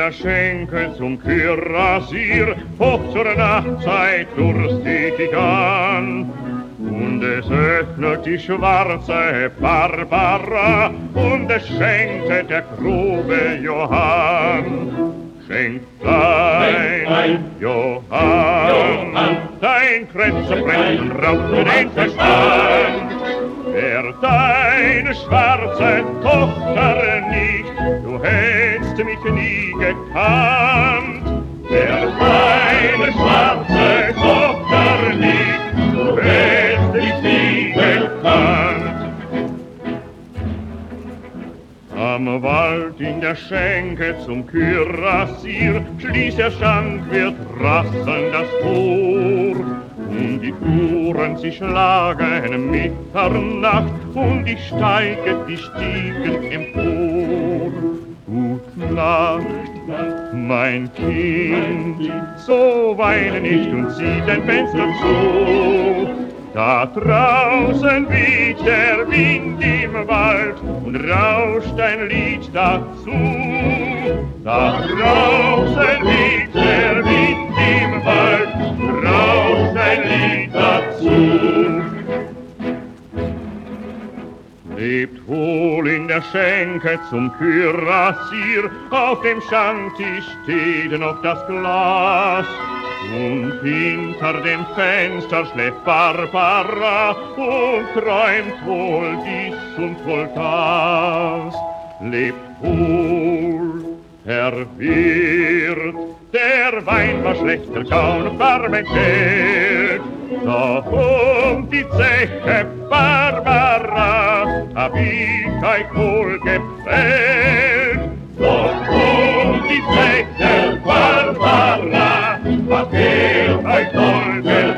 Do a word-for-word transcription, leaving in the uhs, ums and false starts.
der Schenkel zum Kürassier, hoch zur Nachtzeit durstig ich an. Und es öffnet die schwarze Barbara und es schenkte der Grube Johann. Schenk dein, dein Johann, Johann, dein Kränze brennt und raucht für den Verstand. Wer deine schwarze Tochter nicht, du hättest mich nie gekannt. Wer deine schwarze Tochter nicht, du hättest mich nie gekannt. Am Wald in der Schenke zum Kürassier schließt der Schankwirt rasselnd das Tor. Und die Uhren, sie schlagen Mitternacht und ich steige die Stiegen empor. Gut Nacht, mein Kind, so weine nicht und zieh dein Fenster zu. Da draußen weht der Wind im Wald und rauscht ein Lied dazu. Da draußen weht der Wind im Wald, rauscht ein Lied dazu. Lebt wohl in der Schenke zum Kürassier, auf dem Schanktisch steht noch das Glas. Und hinter dem Fenster schläft Barbara und träumt wohl dies und wohl das. Lebt wohl, Herr Wirt, der Wein war schlecht, der Kaun war mein Geld. Doch um die Zeche Barbara hab ich euch wohl gefällt. Doch um die Zeche Barbara hab ich euch wohl gefällt.